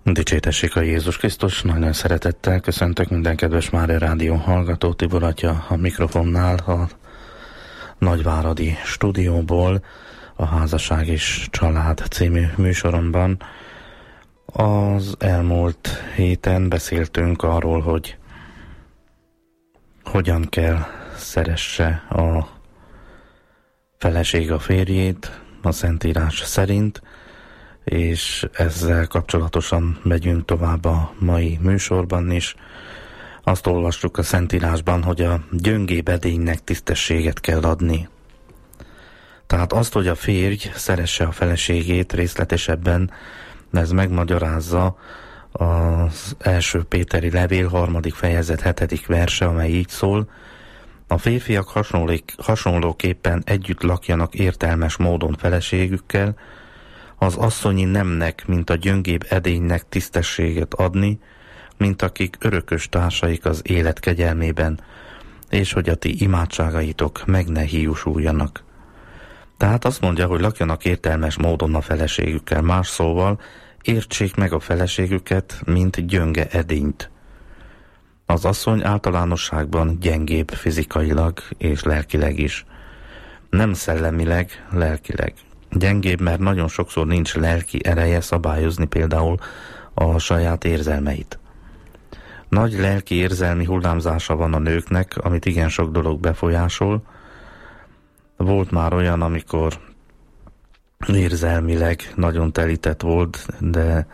Dicsértessék a Jézus Krisztus, nagyon szeretettel köszöntök minden kedves Mária Rádió hallgató, Tibor atya a mikrofonnál, a nagyváradi stúdióból, a Házasság és Család című műsoromban. Az elmúlt héten beszéltünk arról, hogy hogyan kell szeresse a feleség a férjét a Szentírás szerint, és ezzel kapcsolatosan megyünk tovább a mai műsorban is. Azt olvassuk a Szentírásban, hogy a gyöngébb edénynek tisztességet kell adni. Tehát azt, hogy a férj szeresse a feleségét részletesebben, ez megmagyarázza az első Péteri levél 3. fejezet 7. verse, amely így szól: a férfiak hasonlóképpen együtt lakjanak értelmes módon feleségükkel, az asszonyi nemnek, mint a gyöngébb edénynek tisztességet adni, mint akik örökös társaik az élet kegyelmében, és hogy a ti imádságaitok meg ne hiúsuljanak. Tehát azt mondja, hogy lakjanak értelmes módon a feleségükkel, más szóval értsék meg a feleségüket, mint gyönge edényt. Az asszony általánosságban gyengébb fizikailag és lelkileg is. Nem szellemileg, lelkileg. Gyengébb, mert nagyon sokszor nincs lelki ereje szabályozni például a saját érzelmeit. Nagy lelki érzelmi hullámzása van a nőknek, amit igen sok dolog befolyásol. Volt már olyan, amikor érzelmileg nagyon telített volt, de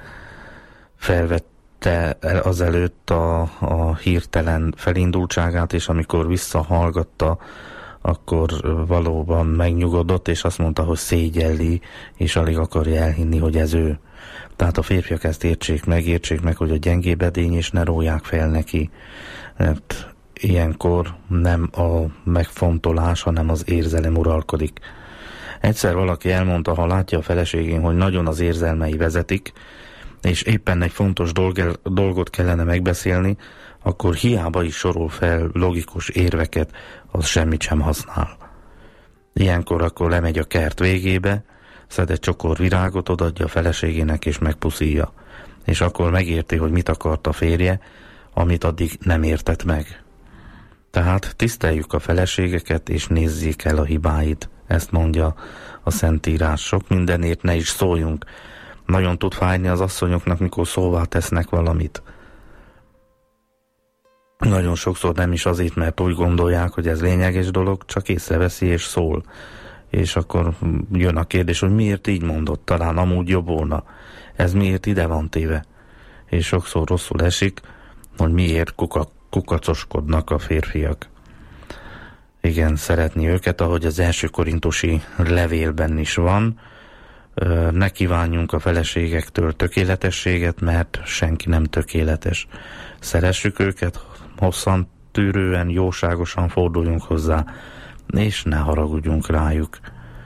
felvette azelőtt a hirtelen felindultságát, és amikor visszahallgatta, akkor valóban megnyugodott, és azt mondta, hogy szégyelli, és alig akarja elhinni, hogy ez ő. Tehát a férfiak ezt értsék meg, hogy a gyengébb edény, és ne róják fel neki. Mert ilyenkor nem a megfontolás, hanem az érzelem uralkodik. Egyszer valaki elmondta, ha látja a feleségén, hogy nagyon az érzelmei vezetik, és éppen egy fontos dolgot kellene megbeszélni, akkor hiába is sorol fel logikus érveket, az semmit sem használ. Ilyenkor akkor lemegy a kert végébe, szed egy csokor virágot, odaadja a feleségének és megpuszíja. És akkor megérti, hogy mit akart a férje, amit addig nem értett meg. Tehát tiszteljük a feleségeket, és nézzék el a hibáit. Ezt mondja a Szentírás. Sok mindenért ne is szóljunk. Nagyon tud fájni az asszonyoknak, mikor szóvá tesznek valamit. Nagyon sokszor nem is azért, mert úgy gondolják, hogy ez lényeges dolog, csak észreveszi és szól. És akkor jön a kérdés, hogy miért így mondott, talán amúgy jobb volna. Ez miért ide van téve? És sokszor rosszul esik, hogy miért kukacoskodnak a férfiak. Igen, szeretni őket, ahogy az első korintusi levélben is van. Ne kívánjunk a feleségektől tökéletességet, mert senki nem tökéletes. Szeressük őket, hosszan tűrően, jóságosan forduljunk hozzá, és ne haragudjunk rájuk.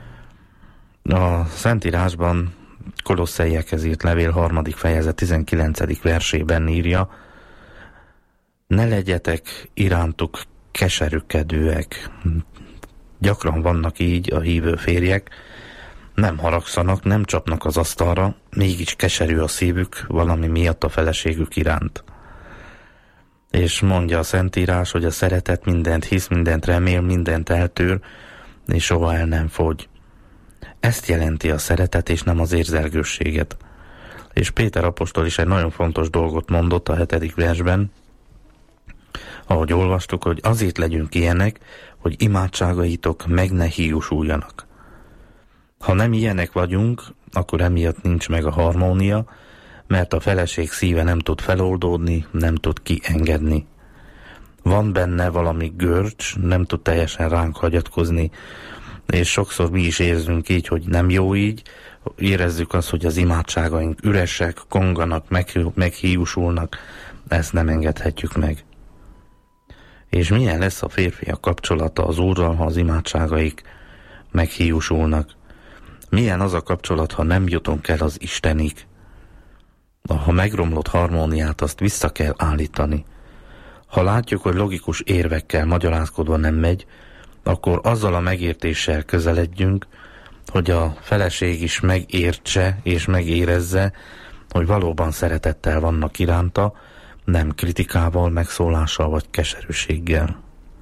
A Szentírásban Kolosszeiekhez írt levél 3. fejezet 19. versében írja: ne legyetek irántuk keserűkedőek. Gyakran vannak így a hívő férjek, nem haragszanak, nem csapnak az asztalra, mégis keserű a szívük valami miatt a feleségük iránt. És mondja a Szentírás, hogy a szeretet mindent hisz, mindent remél, mindent eltűr, és soha el nem fogy. Ezt jelenti a szeretet, és nem az érzelgősséget. És Péter apostol is egy nagyon fontos dolgot mondott a 7. versben, ahogy olvastuk, hogy azért legyünk ilyenek, hogy imádságaitok meg ne hiúsuljanak. Ha nem ilyenek vagyunk, akkor emiatt nincs meg a harmónia, mert a feleség szíve nem tud feloldódni, nem tud kiengedni. Van benne valami görcs, nem tud teljesen ránk hagyatkozni, és sokszor mi is érzünk így, hogy nem jó így, érezzük azt, hogy az imádságaink üresek, konganak, meghiúsulnak, ezt nem engedhetjük meg. És milyen lesz a férfiak kapcsolata az Úrral, ha az imádságaik meghiúsulnak? Milyen az a kapcsolat, ha nem jutunk el az Istenig? Ha megromlott harmóniát, azt vissza kell állítani. Ha látjuk, hogy logikus érvekkel magyarázkodva nem megy, akkor azzal a megértéssel közeledjünk, hogy a feleség is megértse és megérezze, hogy valóban szeretettel vannak iránta, nem kritikával, megszólással vagy keserűséggel.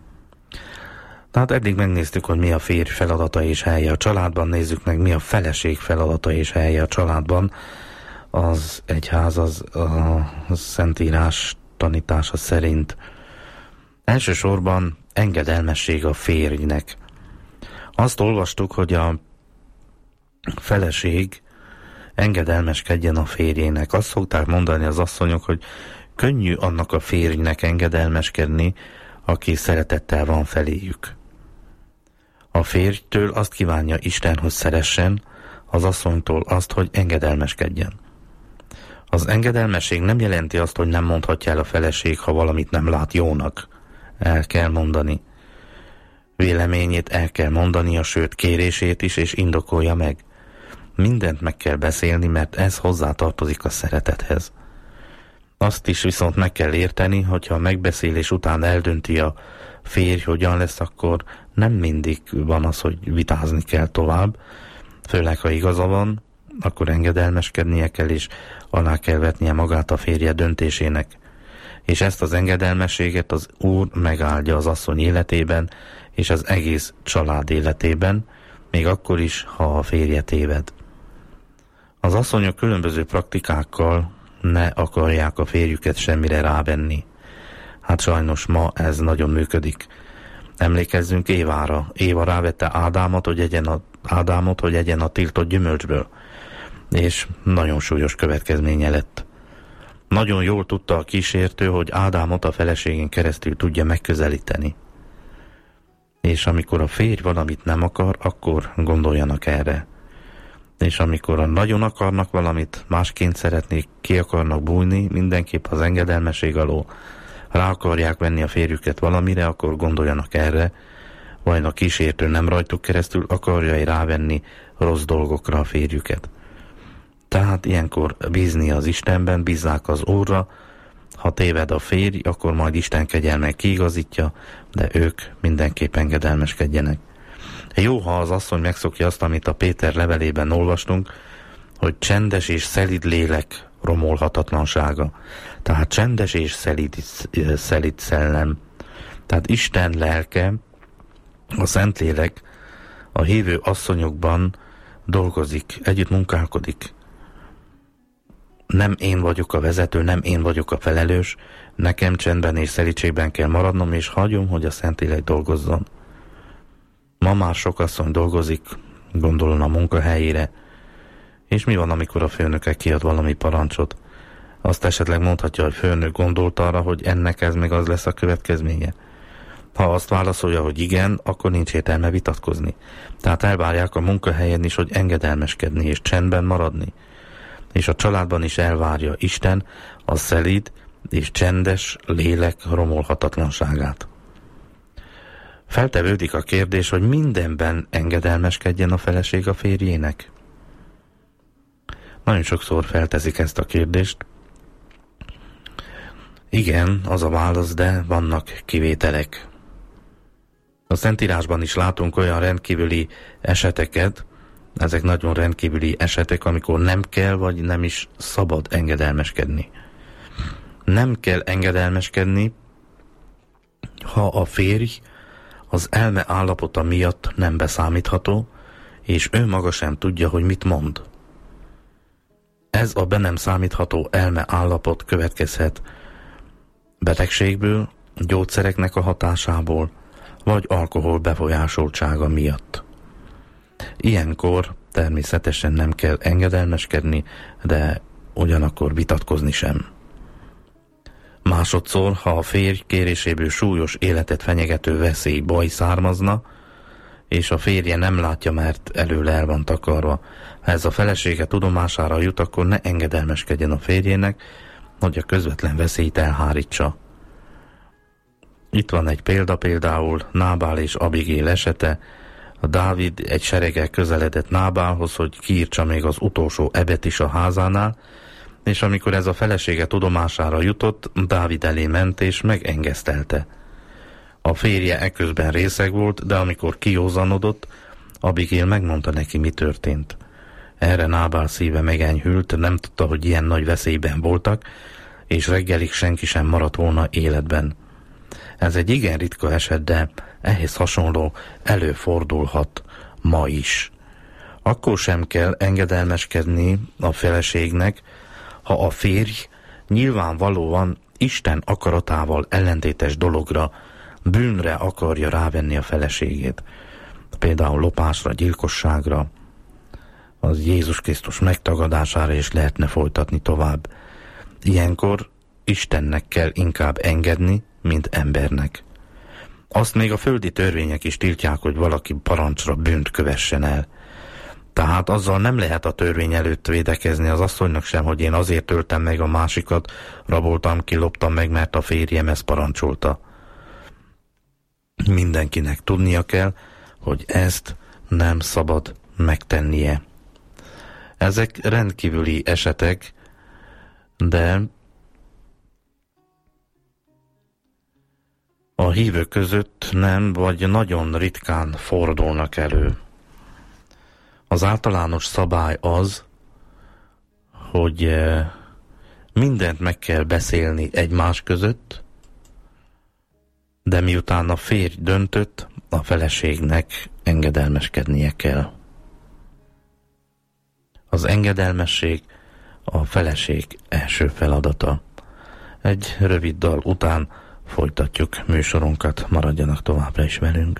Tehát eddig megnéztük, hogy mi a férj feladata és helye a családban, nézzük meg, mi a feleség feladata és helye a családban. Az egyház, a Szentírás tanítása szerint elsősorban engedelmesség a férjnek. Azt olvastuk, hogy a feleség engedelmeskedjen a férjének. Azt szokták mondani az asszonyok, hogy könnyű annak a férjnek engedelmeskedni, aki szeretettel van feléjük. A férjtől azt kívánja Isten, hogy szeressen, az asszonytól azt, hogy engedelmeskedjen. Az engedelmesség nem jelenti azt, hogy nem mondhatja el a feleség, ha valamit nem lát jónak. El kell mondani. Véleményét el kell mondania, sőt kérését is, és indokolja meg. Mindent meg kell beszélni, mert ez hozzátartozik a szeretethez. Azt is viszont meg kell érteni, hogyha a megbeszélés után eldönti a férj, hogyan lesz, akkor nem mindig van az, hogy vitázni kell tovább. Főleg, ha igaza van, akkor engedelmeskednie kell, és alá kell vetnie magát a férje döntésének. És ezt az engedelmességet az Úr megáldja az asszony életében, és az egész család életében, még akkor is, ha a férje téved. Az asszonyok különböző praktikákkal ne akarják a férjüket semmire rávenni. Hát sajnos ma ez nagyon működik. Emlékezzünk Évára. Éva rávette Ádámot, hogy egyen a tiltott gyümölcsből. És nagyon súlyos következménye lett. Nagyon jól tudta a kísértő, hogy Ádámot a feleségén keresztül tudja megközelíteni. És amikor a férj valamit nem akar, akkor gondoljanak erre. És amikor nagyon akarnak valamit, másként szeretnék, ki akarnak bújni, mindenképp az engedelmesség alól, rá akarják venni a férjüket valamire, akkor gondoljanak erre, vagy a kísértő nem rajtuk keresztül akarja rávenni rossz dolgokra a férjüket. Tehát ilyenkor bízni az Istenben, bízzák az Úrra, ha téved a férj, akkor majd Isten kegyelme kiigazítja, de ők mindenképp engedelmeskedjenek. Jó, ha az asszony megszokja azt, amit a Péter levelében olvastunk, hogy csendes és szelíd lélek romolhatatlansága. Tehát csendes és szelíd szellem. Tehát Isten lelke, a Szentlélek a hívő asszonyokban dolgozik, együtt munkálkodik. Nem én vagyok a vezető, nem én vagyok a felelős, nekem csendben és szelídségben kell maradnom, és hagyom, hogy a Szentlélek dolgozzon. Ma már sok asszony dolgozik, gondolom a munkahelyére, és mi van, amikor a főnöke kiad valami parancsot? Azt esetleg mondhatja, hogy főnök gondolt arra, hogy ennek ez meg az lesz a következménye. Ha azt válaszolja, hogy igen, akkor nincs értelme vitatkozni. Tehát elvárják a munkahelyen is, hogy engedelmeskedni és csendben maradni. És a családban is elvárja Isten a szelíd és csendes lélek romolhatatlanságát. Feltevődik a kérdés, hogy mindenben engedelmeskedjen a feleség a férjének. Nagyon sokszor felteszik ezt a kérdést. Igen, az a válasz, de vannak kivételek. A Szentírásban is látunk olyan rendkívüli eseteket, ezek nagyon rendkívüli esetek, amikor nem kell, vagy nem is szabad engedelmeskedni. Nem kell engedelmeskedni, ha a férj az elme állapota miatt nem beszámítható, és ő maga sem tudja, hogy mit mond. Ez a be nem számítható elme állapot következhet betegségből, gyógyszereknek a hatásából, vagy alkohol befolyásoltsága miatt. Ilyenkor természetesen nem kell engedelmeskedni, de ugyanakkor vitatkozni sem. Másodszor, ha a férj kéréséből súlyos életet fenyegető veszély, baj származna, és a férje nem látja, mert előle el van takarva, ha ez a felesége tudomására jut, akkor ne engedelmeskedjen a férjének, hogy a közvetlen veszélyt elhárítsa. Itt van egy példa, például Nábál és Abigél esete. A Dávid egy sereggel közeledett Nábálhoz, hogy kiírtsa még az utolsó ebet is a házánál, és amikor ez a felesége tudomására jutott, Dávid elé ment és megengesztelte. A férje eközben részeg volt, de amikor kiózanodott, Abigél megmondta neki, mi történt. Erre Nábál szíve megenyhült, nem tudta, hogy ilyen nagy veszélyben voltak, és reggelig senki sem maradt volna életben. Ez egy igen ritka eset, de ehhez hasonló előfordulhat ma is. Akkor sem kell engedelmeskedni a feleségnek, ha a férj nyilvánvalóan Isten akaratával ellentétes dologra, bűnre akarja rávenni a feleségét. Például lopásra, gyilkosságra, az Jézus Krisztus megtagadására is lehetne folytatni tovább. Ilyenkor Istennek kell inkább engedni, mint embernek. Azt még a földi törvények is tiltják, hogy valaki parancsra bűnt kövessen el. Tehát azzal nem lehet a törvény előtt védekezni az asszonynak sem, hogy én azért öltem meg a másikat, raboltam ki, loptam meg, mert a férjem ezt parancsolta. Mindenkinek tudnia kell, hogy ezt nem szabad megtennie. Ezek rendkívüli esetek, de a hívők között nem, vagy nagyon ritkán fordulnak elő. Az általános szabály az, hogy mindent meg kell beszélni egymás között, de miután a férj döntött, a feleségnek engedelmeskednie kell. Az engedelmesség a feleség első feladata. Egy rövid dal után folytatjuk műsorunkat, maradjanak továbbra is velünk.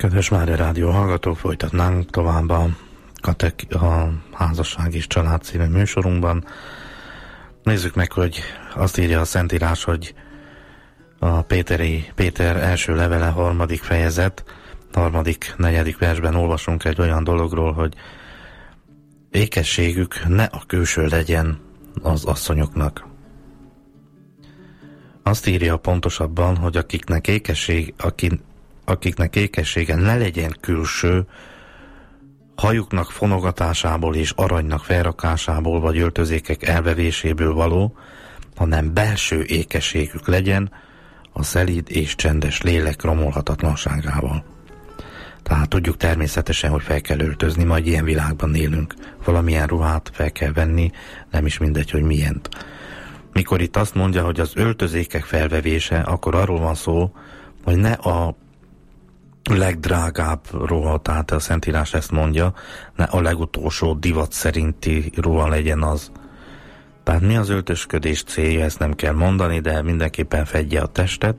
Kedves Mária Rádió hallgatók, folytatnánk tovább a Házasság és Család című műsorunkban. Nézzük meg, hogy azt írja a Szentírás, hogy a Péter első levele 3. fejezet 3.-4. versben olvasunk egy olyan dologról, hogy ékességük ne a külső legyen az asszonyoknak. Azt írja pontosabban, hogy akiknek ékessége ne legyen külső, hajuknak fonogatásából és aranynak felrakásából vagy öltözékek elvevéséből való, hanem belső ékességük legyen a szelíd és csendes lélek romolhatatlanságával. Tehát tudjuk természetesen, hogy fel kell öltözni, majd ilyen világban élünk. Valamilyen ruhát fel kell venni, nem is mindegy, hogy milyent. Mikor itt azt mondja, hogy az öltözékek felvevése, akkor arról van szó, hogy ne a legdrágább ruha, tehát a Szentírás ezt mondja, ne a legutolsó divat szerinti ruha legyen az. Tehát mi az öltözködés célja, ezt nem kell mondani, de mindenképpen fedje a testet.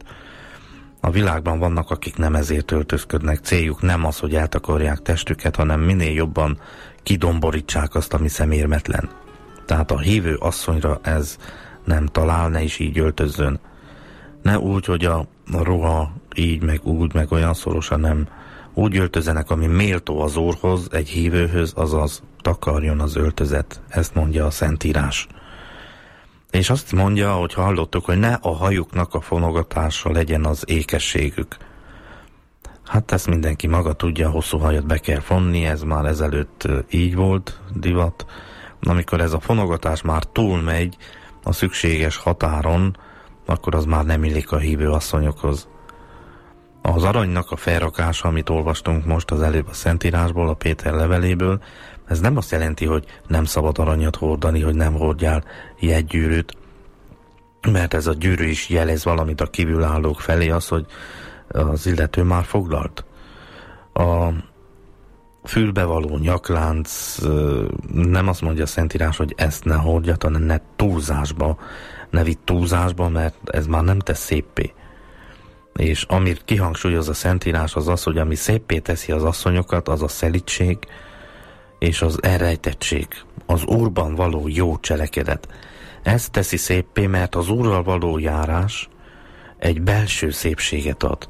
A világban vannak, akik nem ezért öltözködnek. Céljuk nem az, hogy eltakarják testüket, hanem minél jobban kidomborítsák azt, ami szemérmetlen. Tehát a hívő asszonyra ez nem talál, ne is így öltözzön. Ne úgy, hogy a ruha így, meg úgy, meg olyan szorosan, nem. Úgy öltözenek, ami méltó az Úrhoz, egy hívőhöz, azaz takarjon az öltözet. Ezt mondja a Szentírás. És azt mondja, hogy hallottuk, hogy ne a hajuknak a fonogatása legyen az ékességük. Hát ezt mindenki maga tudja, hosszú hajat be kell fonni, ez már ezelőtt így volt divat. Amikor ez a fonogatás már túlmegy a szükséges határon, akkor az már nem illik a hívő asszonyokhoz. Az aranynak a felrakása, amit olvastunk most az előbb a Szentírásból, a Péter leveléből, ez nem azt jelenti, hogy nem szabad aranyat hordani, hogy nem hordjál jegygyűrűt, mert ez a gyűrű is jelez valamit a kívülállók felé, az, hogy az illető már foglalt. A fülbevaló nyaklánc, nem azt mondja a Szentírás, hogy ezt ne hordjat, hanem ne túlzásba, ne vitt túlzásba, mert ez már nem tesz széppé. És amit kihangsúlyoz a Szentírás, az az, hogy ami széppé teszi az asszonyokat, az a szelídség és az elrejtettség, az Úrban való jó cselekedet. Ez teszi széppé, mert az Úrral való járás egy belső szépséget ad.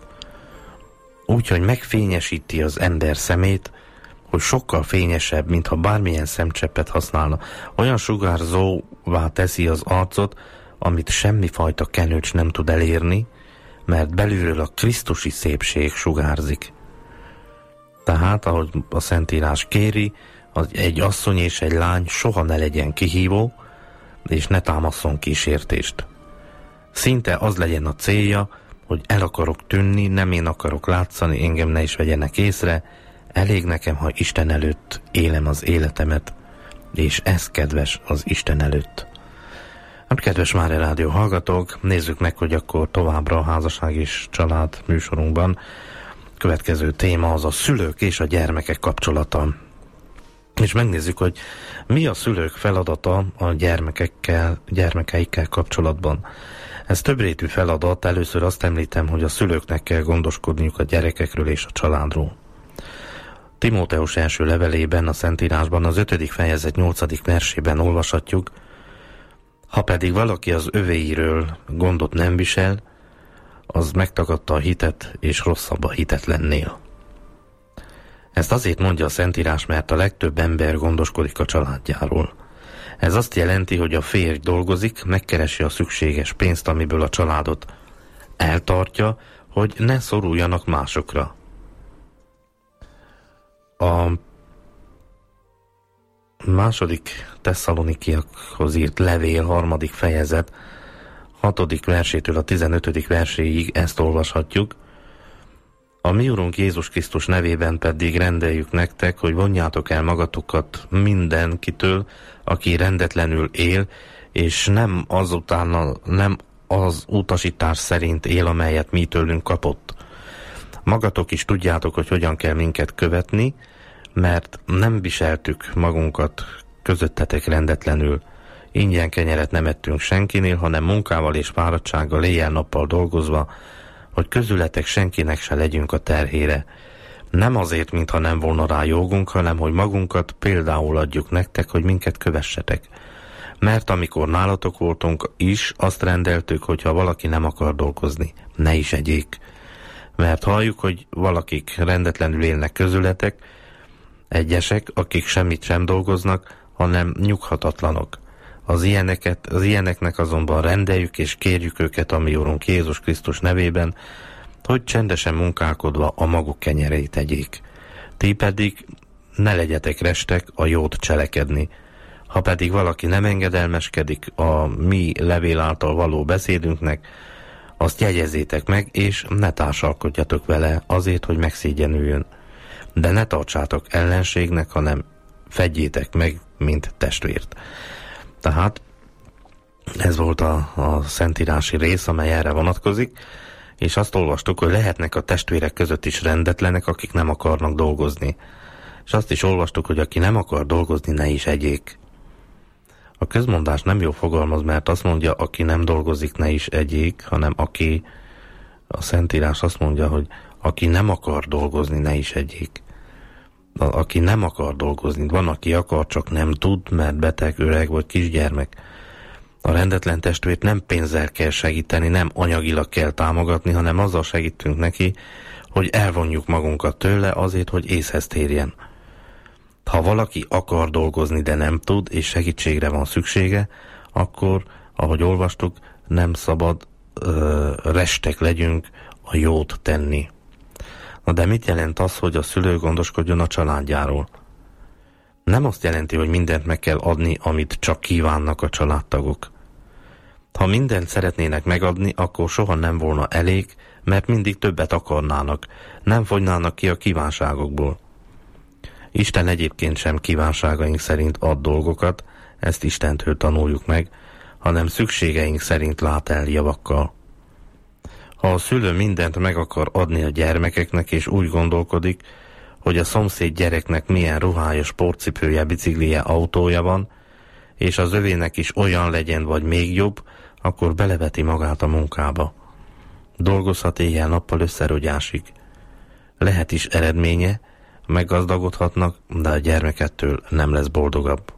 Úgyhogy megfényesíti az ember szemét, hogy sokkal fényesebb, mintha bármilyen szemcseppet használna. Olyan sugárzóvá teszi az arcot, amit semmifajta kenőcs nem tud elérni, mert belülről a krisztusi szépség sugárzik. Tehát, ahogy a Szentírás kéri, egy asszony és egy lány soha ne legyen kihívó, és ne támaszon kísértést. Szinte az legyen a célja, hogy el akarok tűnni, nem én akarok látszani, engem ne is vegyenek észre, elég nekem, ha Isten előtt élem az életemet, és ez kedves az Isten előtt. Hát kedves Mária Rádió hallgatók, nézzük meg, hogy akkor továbbra a Házasság és Család műsorunkban következő téma az a szülők és a gyermekek kapcsolata. És megnézzük, hogy mi a szülők feladata a gyermekeikkel kapcsolatban. Ez többrétű feladat, először azt említem, hogy a szülőknek kell gondoskodniuk a gyerekekről és a családról. Timóteus első levelében, a Szentírásban az 5. fejezet 8. versében olvashatjuk: ha pedig valaki az övéiről gondot nem visel, az megtagadta a hitet, és rosszabb a hitetlennél. Ezt azért mondja a Szentírás, mert a legtöbb ember gondoskodik a családjáról. Ez azt jelenti, hogy a férj dolgozik, megkeresi a szükséges pénzt, amiből a családot eltartja, hogy ne szoruljanak másokra. A második Tesszalonikiakhoz írt levél 3. fejezet 6. versétől a 15. verséig ezt olvashatjuk. A mi Urunk Jézus Krisztus nevében pedig rendeljük nektek, hogy vonjátok el magatokat mindenkitől, aki rendetlenül él, és nem az utasítás szerint él, amelyet mi tőlünk kapott. Magatok is tudjátok, hogy hogyan kell minket követni, mert nem viseltük magunkat közöttetek rendetlenül. Ingyen kenyeret nem ettünk senkinél, hanem munkával és fáradtsággal éjjel-nappal dolgozva, hogy közületek senkinek se legyünk a terhére. Nem azért, mintha nem volna rá jogunk, hanem hogy magunkat például adjuk nektek, hogy minket kövessetek. Mert amikor nálatok voltunk is, azt rendeltük, hogyha valaki nem akar dolgozni, ne is egyék. Mert halljuk, hogy valakik rendetlenül élnek közületek, egyesek, akik semmit sem dolgoznak, hanem nyughatatlanok. Az ilyeneknek azonban rendeljük és kérjük őket a mi Urunk Jézus Krisztus nevében, hogy csendesen munkálkodva a maguk kenyereit tegyék. Ti pedig ne legyetek restek a jót cselekedni. Ha pedig valaki nem engedelmeskedik a mi levél által való beszédünknek, azt jegyezzétek meg, és ne társalkodjatok vele azért, hogy megszégyenüljön. De ne tartsátok ellenségnek, hanem fedjétek meg, mint testvért. Tehát ez volt a szentírási rész, amely erre vonatkozik, és azt olvastuk, hogy lehetnek a testvérek között is rendetlenek, akik nem akarnak dolgozni. És azt is olvastuk, hogy aki nem akar dolgozni, ne is egyék. A közmondás nem jó fogalmaz, mert azt mondja, aki nem dolgozik, ne is egyék, hanem a Szentírás azt mondja, hogy aki nem akar dolgozni, ne is egyék. Aki nem akar dolgozni, van, aki akar, csak nem tud, mert beteg, öreg vagy kisgyermek. A rendetlen testvért nem pénzzel kell segíteni, nem anyagilag kell támogatni, hanem azzal segítünk neki, hogy elvonjuk magunkat tőle azért, hogy észhez térjen. Ha valaki akar dolgozni, de nem tud, és segítségre van szüksége, akkor, ahogy olvastuk, nem szabad restek legyünk a jót tenni. Na de mit jelent az, hogy a szülő gondoskodjon a családjáról? Nem azt jelenti, hogy mindent meg kell adni, amit csak kívánnak a családtagok. Ha mindent szeretnének megadni, akkor soha nem volna elég, mert mindig többet akarnának, nem fogynának ki a kívánságokból. Isten egyébként sem kívánságaink szerint ad dolgokat, ezt Istentől tanuljuk meg, hanem szükségeink szerint lát el javakkal. Ha a szülő mindent meg akar adni a gyermekeknek, és úgy gondolkodik, hogy a szomszéd gyereknek milyen ruhája, sportcipője, biciklije, autója van, és az övének is olyan legyen, vagy még jobb, akkor beleveti magát a munkába. Dolgozhat éjjel-nappal összerogyásig. Lehet is eredménye, meggazdagodhatnak, de a gyermekettől nem lesz boldogabb.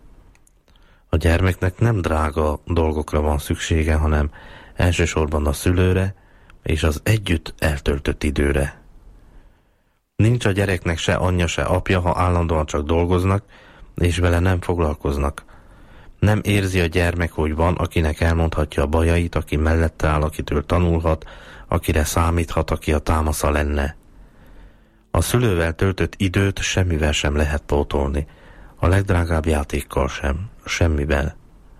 A gyermeknek nem drága dolgokra van szüksége, hanem elsősorban a szülőre és az együtt eltöltött időre. Nincs a gyereknek se anyja, se apja, ha állandóan csak dolgoznak, és vele nem foglalkoznak. Nem érzi a gyermek, hogy van, akinek elmondhatja a bajait, aki mellette áll, akitől tanulhat, akire számíthat, aki a támasza lenne. A szülővel töltött időt semmivel sem lehet pótolni, a legdrágább játékkal sem, semmivel.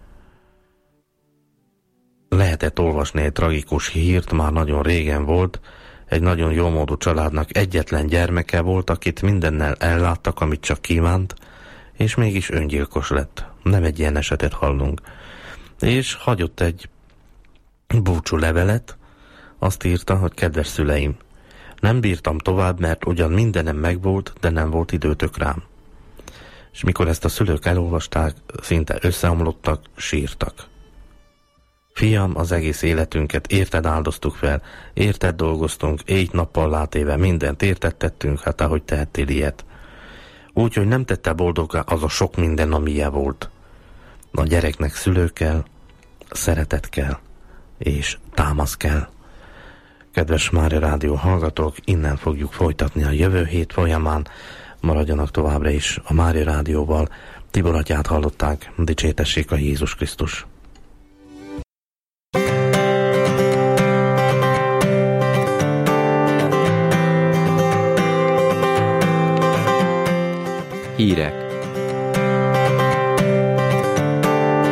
Lehetett olvasni egy tragikus hírt, már nagyon régen volt, egy nagyon jómódú családnak egyetlen gyermeke volt, akit mindennel elláttak, amit csak kívánt, és mégis öngyilkos lett. Nem egy ilyen esetet hallunk. És hagyott egy búcsú levelet, azt írta, hogy kedves szüleim, nem bírtam tovább, mert ugyan mindenem megvolt, de nem volt időtök rám. És mikor ezt a szülők elolvasták, szinte összeomlottak, sírtak. Fiam, az egész életünket érted áldoztuk fel, érted dolgoztunk, éjt-nappal látéve mindent érted tettünk, hát ahogy tehettél ilyet. Úgyhogy nem tette boldoggá az a sok minden, amilyen volt. A gyereknek szülő kell, szeretet kell, és támasz kell. Kedves Mária Rádió hallgatók, innen fogjuk folytatni a jövő hét folyamán. Maradjanak továbbra is a Mária Rádióval. Tibor atyát hallották, dicsértessék a Jézus Krisztus. Hírek.